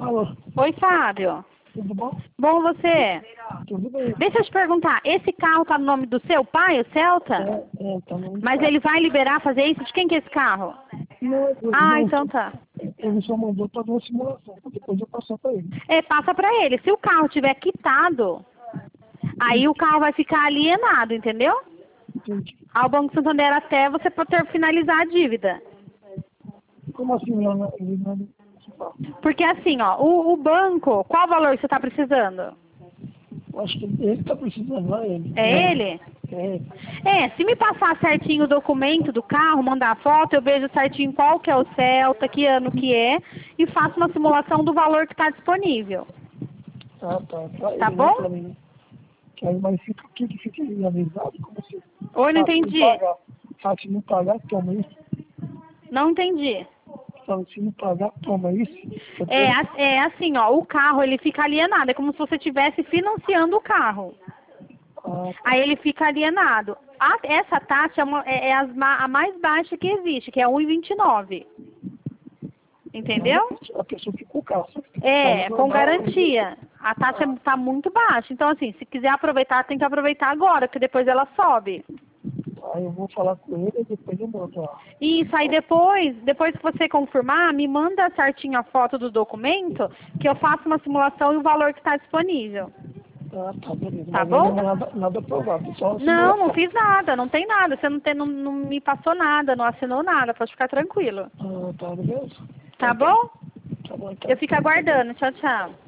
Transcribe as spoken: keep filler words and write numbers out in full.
Alô, Oi, Fábio. tudo bom? Bom, você? Tudo bem. Deixa eu te perguntar, esse carro tá no nome do seu pai, o Celta? É, é, tá no Mas ele vai liberar fazer isso? De quem que é esse carro? Não, eu- Ah, não, então tá. ele só mandou para uma simulação, depois eu passar para ele. É, passa pra ele. Se o carro tiver quitado, aí o carro vai ficar alienado, entendeu? Entendi. Ao Banco Santander até você poder finalizar a dívida. Como assim, Leona? Ele não Porque assim, ó, o, o banco, qual valor você tá precisando? eu acho que ele está precisando, não é ele. É Não. ele? É, É, se me passar certinho o documento do carro, mandar a foto, eu vejo certinho qual que é o Celta, que ano que é, e faço uma simulação do valor que está disponível. ah, tá, para Tá ele, não bom? para mim. Que aí, mas fica, o que que fica avisado? Como se Oi, não ah, se não entendi. pagar, ah, se não pagar, toma isso. Não entendi. Então, se não pagar, toma isso. Quer É, dizer, a- é assim, ó, o carro ele fica alienado, é como se você estivesse financiando o carro. ah, Aí ele fica alienado. A- essa taxa é, uma- é- é as ma- a mais baixa que existe, que é um e vinte e nove. Entendeu? a pessoa fica com o carro. É, Mas com normal, garantia. A taxa está muito baixa. Então, assim, se quiser aproveitar, tem que aproveitar agora, porque depois ela sobe. aí eu vou falar com ele e depois eu mando lá. Isso, aí depois, depois que você confirmar, me manda certinho a foto do documento, que eu faço uma simulação e o valor que está disponível. Ah, tá, beleza. Tá Mas bom? ainda nada, nada aprovado, só uma Não, não simulação. fiz nada, não tem nada. Você não, tem, não, não me passou nada, não assinou nada, pode ficar tranquilo. Ah, tá, beleza? Tá Então tá. bom? Tá bom, então. Eu fico aguardando. Tchau, tchau.